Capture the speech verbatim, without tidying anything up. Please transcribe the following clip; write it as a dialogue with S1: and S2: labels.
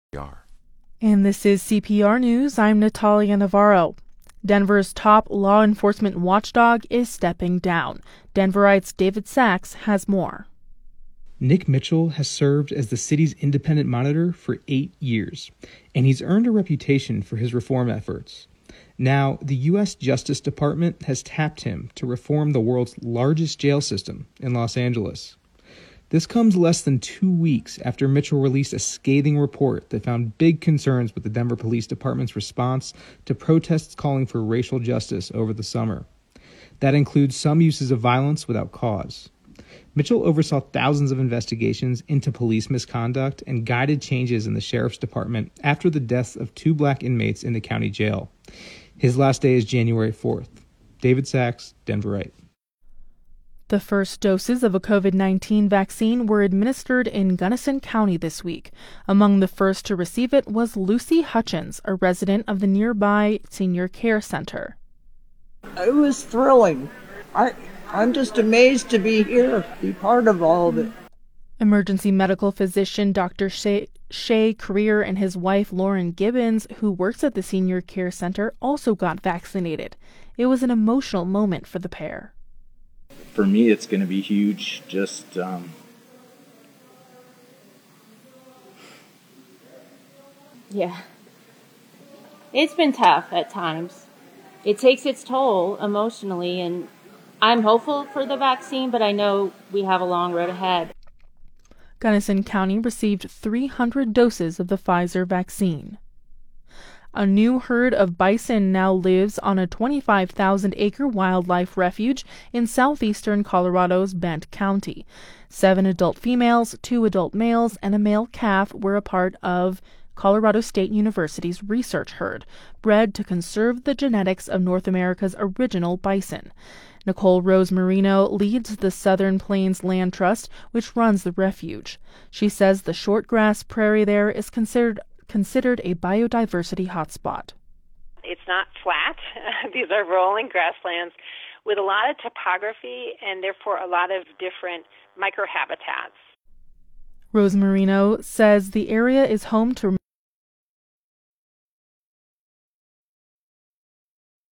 S1: And this is C P R News. I'm Natalia Navarro. Denver's top law enforcement watchdog is stepping down. Denverite's David Sachs has more.
S2: Nick Mitchell has served as the city's independent monitor for eight years, and he's earned a reputation for his reform efforts. Now, the U S Justice Department has tapped him to reform the world's largest jail system in Los Angeles. This comes less than two weeks after Mitchell released a scathing report that found big concerns with the Denver Police Department's response to protests calling for racial justice over the summer. That includes some uses of violence without cause. Mitchell oversaw thousands of investigations into police misconduct and guided changes in the sheriff's department after the deaths of two black inmates in the county jail. His last day is January fourth. David Sachs, Denverite.
S1: The first doses of a COVID nineteen vaccine were administered in Gunnison County this week. Among the first to receive it was Lucy Hutchins, a resident of the nearby Senior Care Center.
S3: It was thrilling. I, I'm just amazed to be here, be part of all of it.
S1: Emergency medical physician Doctor Shay, Shay Career and his wife Lauren Gibbons, who works at the Senior Care Center, also got vaccinated. It was an emotional moment for the pair.
S4: For me, it's going to be huge. Just um,
S5: yeah, it's been tough at times. It takes its toll emotionally, and I'm hopeful for the vaccine, but I know we have a long road ahead.
S1: Gunnison County received three hundred doses of the Pfizer vaccine. A new herd of bison now lives on a twenty-five thousand acre wildlife refuge in southeastern Colorado's Bent County. Seven adult females, two adult males, and a male calf were a part of Colorado State University's research herd, bred to conserve the genetics of North America's original bison. Nicole Rose Marino leads the Southern Plains Land Trust, which runs the refuge. She says the shortgrass prairie there is considered considered a biodiversity hotspot.
S6: It's not flat. These are rolling grasslands with a lot of topography and therefore a lot of different microhabitats.
S1: Rose Marino says the area is home to